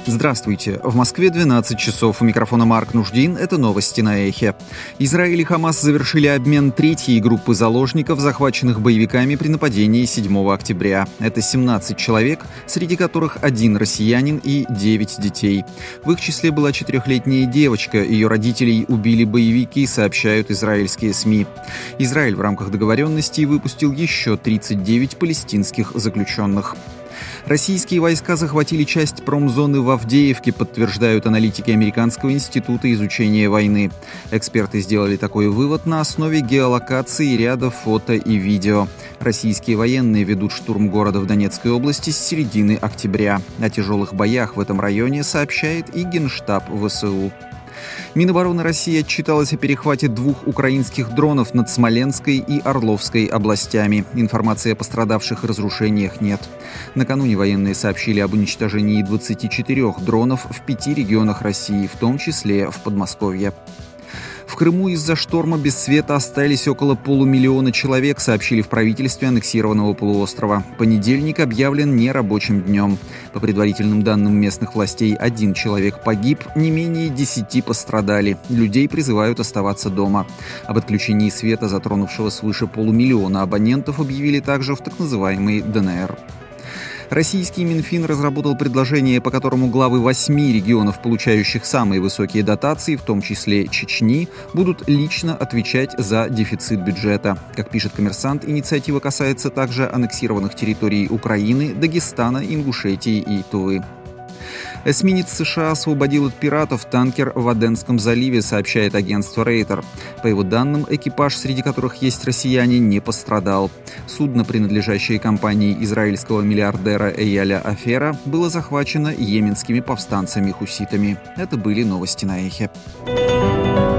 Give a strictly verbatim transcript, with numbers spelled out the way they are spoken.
Здравствуйте. В Москве двенадцать часов. У микрофона Марк Нуждин. Это новости на Эхе. Израиль и Хамас завершили обмен третьей группы заложников, захваченных боевиками при нападении седьмого октября. Это семнадцать человек, среди которых один россиянин и девять детей. В их числе была четырехлетняя девочка. Ее родителей убили боевики, сообщают израильские СМИ. Израиль в рамках договоренности выпустил еще тридцать девять палестинских заключенных. Российские войска захватили часть промзоны в Авдеевке, подтверждают аналитики Американского института изучения войны. Эксперты сделали такой вывод на основе геолокации ряда фото и видео. Российские военные ведут штурм города в Донецкой области с середины октября. О тяжелых боях в этом районе сообщает и Генштаб ВСУ. Минобороны России отчиталась о перехвате двух украинских дронов над Смоленской и Орловской областями. Информации о пострадавших и разрушениях нет. Накануне военные сообщили об уничтожении двадцати четырёх дронов в пяти регионах России, в том числе в Подмосковье. В Крыму из-за шторма без света остались около полумиллиона человек, сообщили в правительстве аннексированного полуострова. Понедельник объявлен нерабочим днем. По предварительным данным местных властей, один человек погиб, не менее десяти пострадали. Людей призывают оставаться дома. Об отключении света, затронувшего свыше полумиллиона абонентов, объявили также в так называемой ДНР. Российский Минфин разработал предложение, по которому главы восьми регионов, получающих самые высокие дотации, в том числе Чечни, будут лично отвечать за дефицит бюджета. Как пишет «Коммерсант», инициатива касается также аннексированных территорий Украины, Дагестана, Ингушетии и Тувы. Эсминец США освободил от пиратов танкер в Аденском заливе, сообщает агентство Рейтер. По его данным, экипаж, среди которых есть россияне, не пострадал. Судно, принадлежащее компании израильского миллиардера Эяля Афера, было захвачено йеменскими повстанцами-хуситами. Это были новости на Эхе.